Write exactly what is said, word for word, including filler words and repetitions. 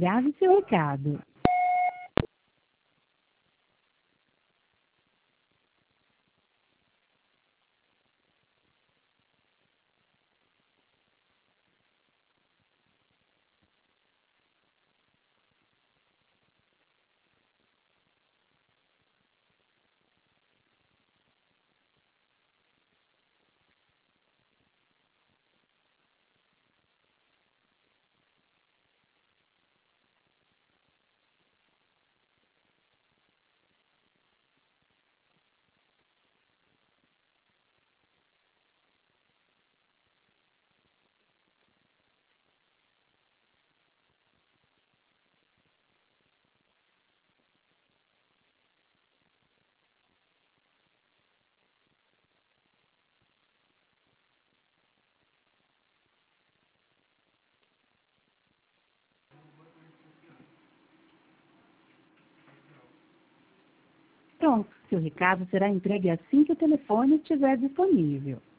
grave seu recado. Pronto, seu recado será entregue assim que o telefone estiver disponível.